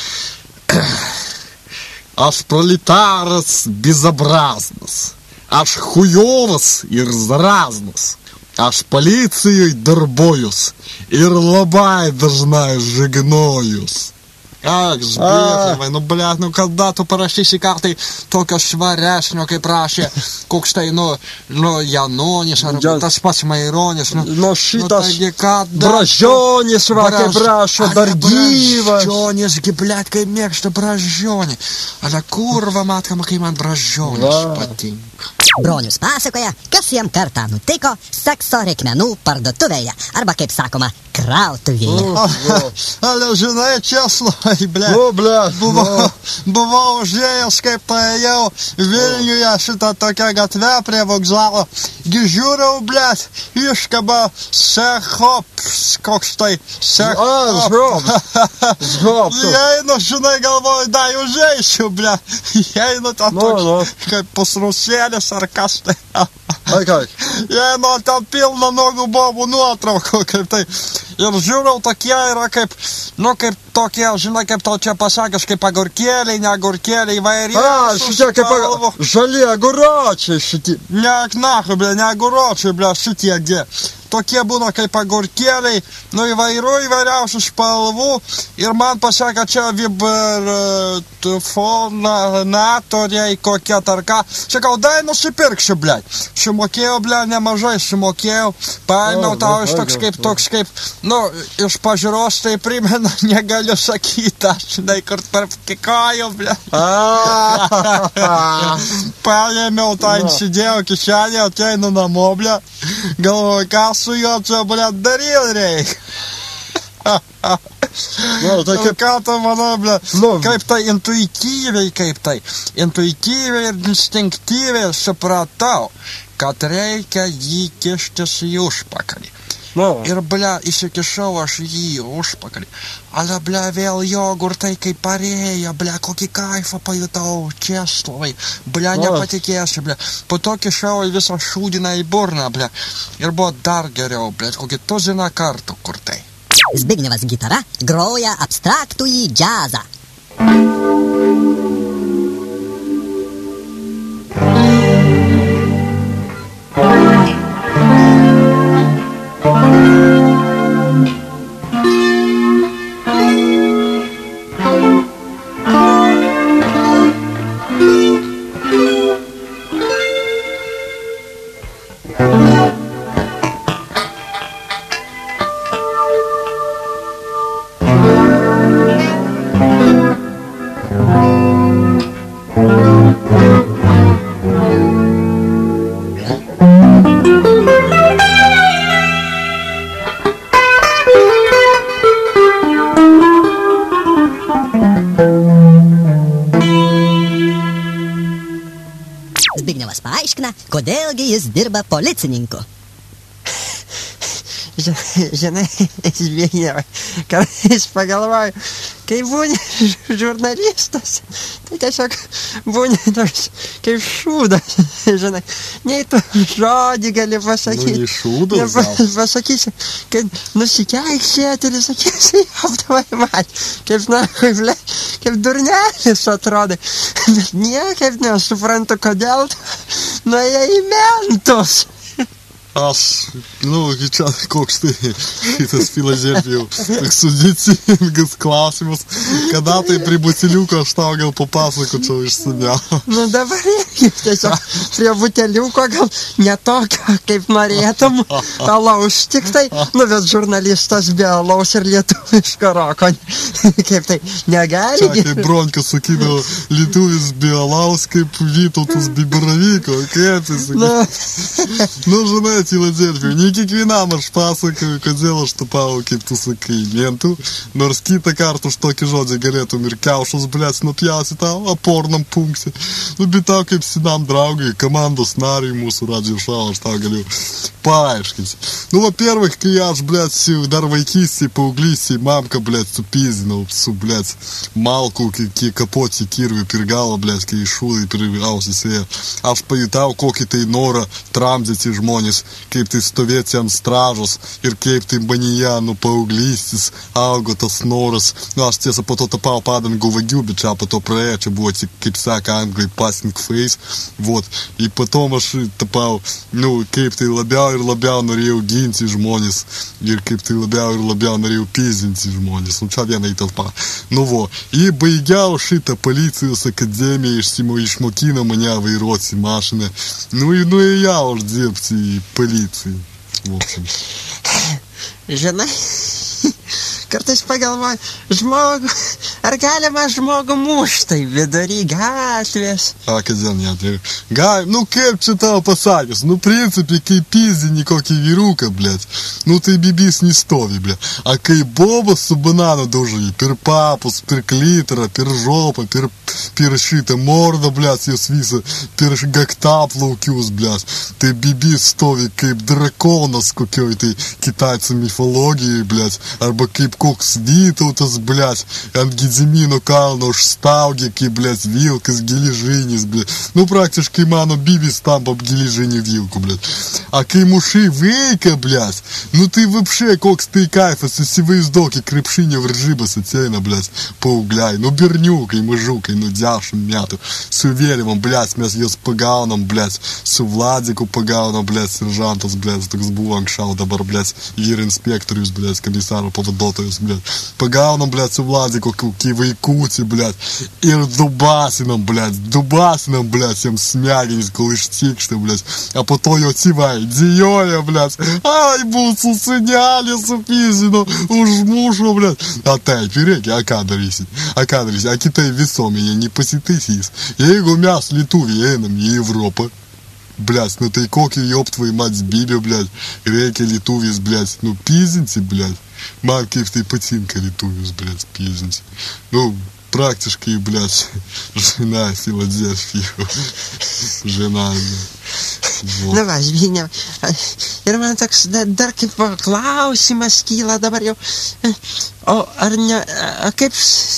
Aš proletaras безобразnas. Aš chujovas ir zaraznas. Aš policijai darbojus ir labai dažnai žignojus. Ak, Zbignevai, nu, blėt, nu, kada tu parašysi kartai tokio švaresnio, kaip rašė, koks tai, nu, nu, Janonis, ar Ja- tas pats Maironis, nu, Nu, šitas nu, taigi, kada... Bražionis, va, kaip Braž- rašo, Ale dar gyvas. Bražionis, gi, blėt, kaip mėgsta Bražionį. Ale kurva, matkama, kai man Bražionis Va. patinka. Bronius pasakoja, kas jam kartą nutiko sekso reikmenų parduotuvėje, arba, kaip sakoma, krautuvėje. Ale, žinai, Česlovai, blėt. Nu, ble, Buvau, buvau užėjęs, kaip tai jau Vilniuje šitą tokią gatvę prie vokzalo. Gi žiūriau, blėt, iškaba Sechops, koks tai Sechops. Zhops. Zhops. Jeinu, žinai, galvoju, da, užeisiu, blėt. Jeinu, ten Nu, toks, nu. kaip pusrusėlis ar kas tai. Ai, kaip. Jeinu, ten pilna nogų bobų nuotraukų, kaip tai. Ir žiūriau, tokie yra kaip, nu, kaip tokie, žinai, kaip tau čia pasakęs, kaip agurkėliai, ne agurkėliai, vairį. A, šitie kaip ag- žali aguračiai šitie. Ne, knachu, ble, ne agurkėliai, ble, šitie, gi. Tokie būna kaip agurkėliai, nu, įvairių įvairiausių spalvų. Ir man pasakė, čia vibratoriai kokie tarka. Sakau, dai nusipirksiu, ble. Sumokėjau, ble, nemažai sumokėjau. Paėmiau O, tau iš va, toks va, kaip, va. toks kaip, nu, iš pažiūros tai primena, negaliu sakyti, aš, žinai, kur per kikoju, ble. Paėmiau tą, įsidėjau kišenį, ateinu namo, ble. Galvoju, ką su juo čia, ble, daryt reikia. Nu, tai kaip... Ką tu manai, ble, Nu. kaip tai intuityviai, kaip tai, intuityviai ir instinktyviai supratau, kad reikia jį kištis į užpakalį. Nu, Ir, ble, įsikišau aš jį į užpakalį. Ale, ble, vėl jogurtai kaip parėjo, ble, kokį kaifą pajutau, Česlovai. Ble, nepatikėsi, ble. Po to kišau į visą šūdiną į burną, ble. Ir buvo dar geriau, ble, kokį tuziną kartų, kur tai. Zbignevas gitara groja abstraktųjį džiazą. Zbignevas paaiškina, kodėlgi jis dirba policininku. Žinai, Zbignevai, kartais pagalvoju, kai būni žurnalistas, Tai tiesiog būni toks kaip šūdas, žinai. Nei tu žodį gali pasakyti. Nu, nei šūdas gal. Pasakysi, kad nusikeikšėti ir sakysi, aptavai man. Kaip, na, kaip, kaip durnelis atrodai. Bet niekaip nesuprantu, kodėl nuėjo į mentus. Aš, nu, čia koks tai šitas Filadelfijų toks sudėtingas klausimas, kada tai prie buteliuko aš tau gal papasakočiau išsamiau. Nu dabar irgi tiesiog prie buteliuko gal netokio, kaip norėtum, alaus tik tai, nu, bet žurnalistas be alaus ir lietuviško roko, kaip tai negali. Čia kaip Bronkas sakydavo, lietuvis be alaus, kaip Vytautas be baravyko, kaip jis sakydavo. Nu, žinai, Filadelfijų. Ne kiekvienam aš pasakoju, kodėl aš tapau, kaip tu sakai, mentų, nors kitą kartą už tokį žodį galėtum ir kiaušus, blėts, nupjausi tau apornam punkti. Nu, bet tau kaip senam draugai, komandos nariai mūsų radijo šau, aš tau galiu paaiškinti. Nu, va, первых, kai aš, blėts, dar vaikystėj, paauglystėj, mamka, blėts, supizinau, su, blėts, malku, kai kapoti kirvių per galą, blėts, kai šūdai per ausis ėjo. Aš pajutau kokį tai norą tramdyti žmonės, kaip tai stovėti ant stražos ir kaip tai manyje, nu, paauglystis augo tas noras. Nu, aš tiesa po to tapau padangų vagių, bet čia po to praėjo, čia buvo, kaip saka anglai, passing face, vot. Ir potom aš tapau, nu, kaip tai labiau ir labiau norėjau ginti žmonės ir kaip tai labiau ir labiau norėjau pizdinti žmonės. Nu, čia viena įtalpa. Nu, vo. Ir baigiau šitą policijos akademiją, išsimo, išmokino mane vairuoti mašiną. Nu, ir nuėjau aš dirbti į policiją. Žinai, kartais pagalvoju, žmogų, ar galima žmogų muštai vidury gatvės? A, kodėl ne, tai gal, nu kaip čia tau pasakęs, nu principė, kai pizdini kokį vyruką, blėt, nu tai bibis nestovi, blėt, a kai bobas su bananu daužai, per papus, per klitrą, per žopą, per, per šitą mordą, blėt, jos visą, per gaktaplaukius, blėt, tai bibis stovi kaip drakonas kokioj tai kitaicų mifologijai, blėt, arba kaip koks Vytautas, blėt, ant Gedimino kalno užstaugė, kaip, blėt, vilkas giližinis, blėt. Nu, praktiškai mano bibis tampa giližinių vilkų, blėt. A kai mušai vaiką, blėt, nu tai vapšė, koks tai kaifas, įsivaizduok, į krepšinio varžybas ateina, blėt, paaugliai, nu berniukai, mažukai, nu dešimt metų, su vėliavom, blėt, mes jos pagaunam, blėt, su Vladiku pagaunam, blėt, seržantas, blėt, toks buvo anksčiau, dabar, blėt, vyr inspektorius, blėt, komisaro pavaduotojas, blėt, pagaunam, blėt, su Vladiku kokį vaikutį, blėt, ir dubasinam, blėt, dubasinam, blėt, jiems smegenys, kol ištikšta, blėt, a po to jo atsivai, dzijoja, blėt, ai, mūsų senelį supizino, užmušo, blėt, a taip, ir reikia, a ką darysi, a ką darysi, a kitai visuomenė nepasitaisys, jeigu mes lietuviai einam į Europą, blėt, nu tai kokį joptvai mats bibio, blėt, reikia lietuvis, blėt, nu pizinsi, blėt, man kaip tai patinka lietuvius, blėt, pizinsi, nu, praktiškai, blėt, žena Filadelfijų, žena, nu va, žvinė, ir man toks dar kaip klausimas kyla dabar jau, o ar ne, a kaip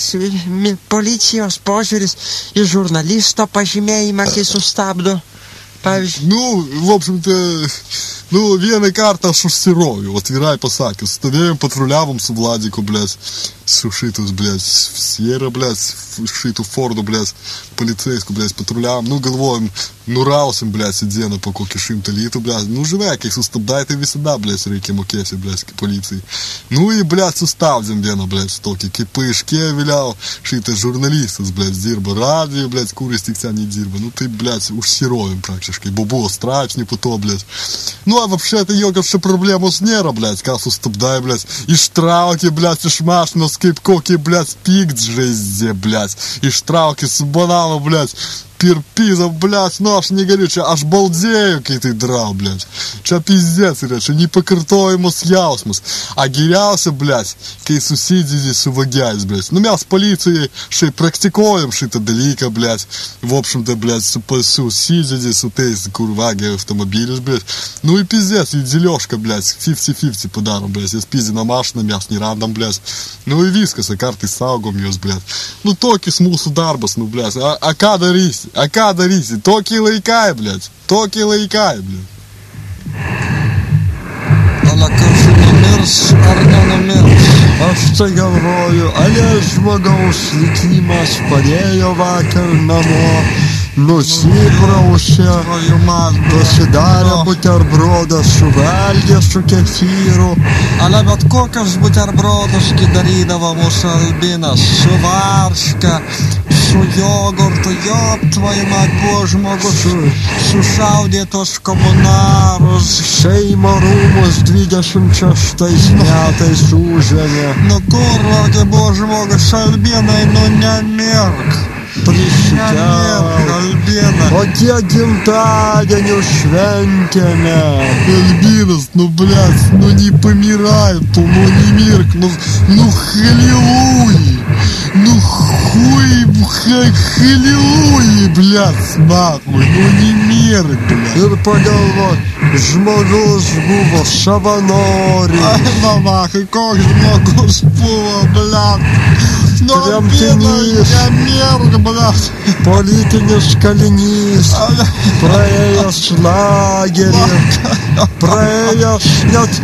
policijos požiūris į žurnalisto pažymėjimą, kai sustabdo? Pavyzdžiui. Nu, в общем-то, ну, vieną kartą aš užsiroviau, atvirai pasakius, stovėjom, patruliavom su Vladiku, blėt, su šitus, blėt, Sierra, blėt, šitų Fordų, blėt, policijsku, blėt, patruliavom, nu, galvojom, nurausim, blėt, į dieną po kokį šimtą litų, blėt, nu, žinai, kai sustabdai, tai visada, blėt, reikia mokėsi, blėt, kaip policijai. Nu, į, blėt, sustabdėm dieną, blėt, tokį, kaip paaiškėjo vėliau, šitas žurnalistas, blėt, dirba radijo, blėt, kuris tik ten nedirba, nu, tai, blėt, užsirovim praktiškai, bo buvo straipsniai po to, blėt. Nu, а вообще-то jokios čia problemos nėra, blėt, ką sustabdai, blėt, ištraukė, blėt, iš mašinos kaip kokį, blėt, pikt žaizdė, blėt, ištraukė su banano, blėt, Пирпизов, блядь, ну аж не говорю, čia aš baldėjau, kai tai darau, blядь. Čia pizdės yra, čia nepakartojimas jausmas. A geriausia, blядь, kai susidedi su vagiais, blядь. Nu mes policijai šiaip praktikuojam šitą dalyką, blядь. В общем-то, блядь, su, susidedi su tais, kur vagia automobilis, blядь. Nu и pizdės, и дележка, блядь, пятьдесят на пятьдесят padarom, blядь. Jas pizdina mašina, mes nerandam, blядь. Nu и viskas, a kartais saugom jos, blядь. Nu tokis mūsų darbas, nu, blядь. A, a ką darysi? A ką darysi? Tokį laikai, blėt. Tokį laikai, blėt. Ale kažkai numirs ar nenumirs. Aš tai galvoju, ale žmogaus likimas padėjo vakar namo. Nusiprausė, pasidarė buterbrodą, suvalgė su kefyru. Ale bet kokias buterbrodas darydavo mūsų Albinas, su varška, su jogurtu, jop, tvoji mat buvo žmogus, sušaudė tos komunarus, Seimo rūmus dvidešimt šeštais metais užėmė. Nu kur, vargi buvo žmogus, Albinai, nu nemirk. Prisikelk, Albina. O kiek gimtadienių šventėme. Albinas, nu, blядь, ну не помирай, то, ну не мирк, ну, ну халилуй, ну хуй, халилуй, блядь, нахуй, ну не мирк, блядь. Ir pagalvok, žmogus buvo savanorius. Ai, na, nahai, koks žmogus buvo, blядь. Nu, Albina, nemirk, blядь. Politinis kalinys, praėjęs lagerį, praėjęs net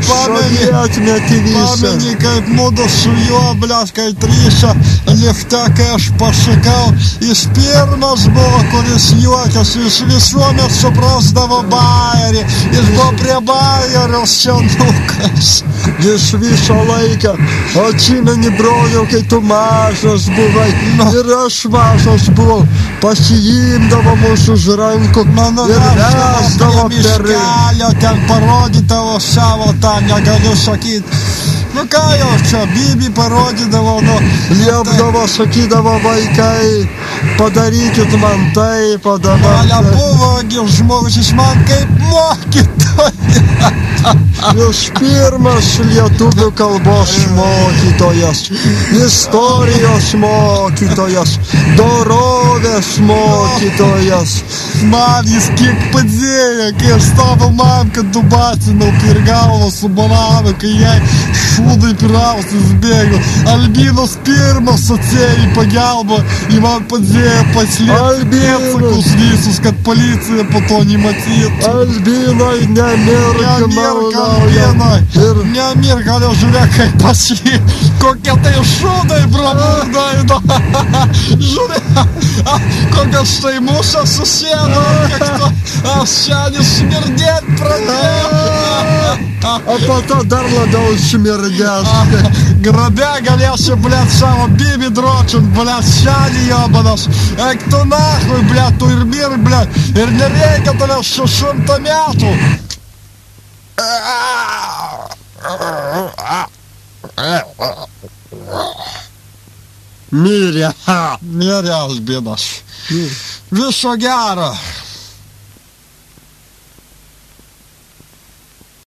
sovietmetį visą. Pameni, kaip mudu su juo, blядь, kai trysia lifte, kai aš pasakau, jis pirmas buvo, kuris juokėsi, jis visuomet suprasdavo bajerį, jis buvo prie bajerio senukas. Jis visą laiką, atsimeni, broliau, kai tu mažas buvai, ir aš mažas buvau, pasiimdavo mūsų už rankų ir vesdavo per miškelio, ten parodydavo savo tą, negaliu sakyti. Nu ką jau čia, Bibi parodydavo, nu... Liepdavo, sakydavo vaikai, padarykit man tai, padarykit. Ale buvo žmogus, jis man kaip mokytojas. Jis pirmas lietuvių kalbos mokytojas, istorijos mokytojas, dorovės mokytojas. Man jis kiek padėjo, kai aš savo mamką dubacinau per galvą su bananu, kai jai šūdai pirausis bėgo. Albinas pirmas atėjo į pagalbą, į man padėjo paslėpti pėdsakus visus, kad policija po to nematytų. Albinai, nemirk, Albinai, nemirk, ale žiūrėk, kaip pas jį, kokie tai šūdai prabūdai. Žiūrėk, kokias tai mūsų susėdo, kiek to šiandien smirdėt pradėjo. O po to dar labiau smirdės. Grabe galėsi, blėt, savo Bibi dročint, blėt, šiandien jobanas. Eik tu nahui, blėt, tu ir mir, blėt, ir nereikia tavęs su šimtą metų. Mirė. Mirė Albinas. Viso gero.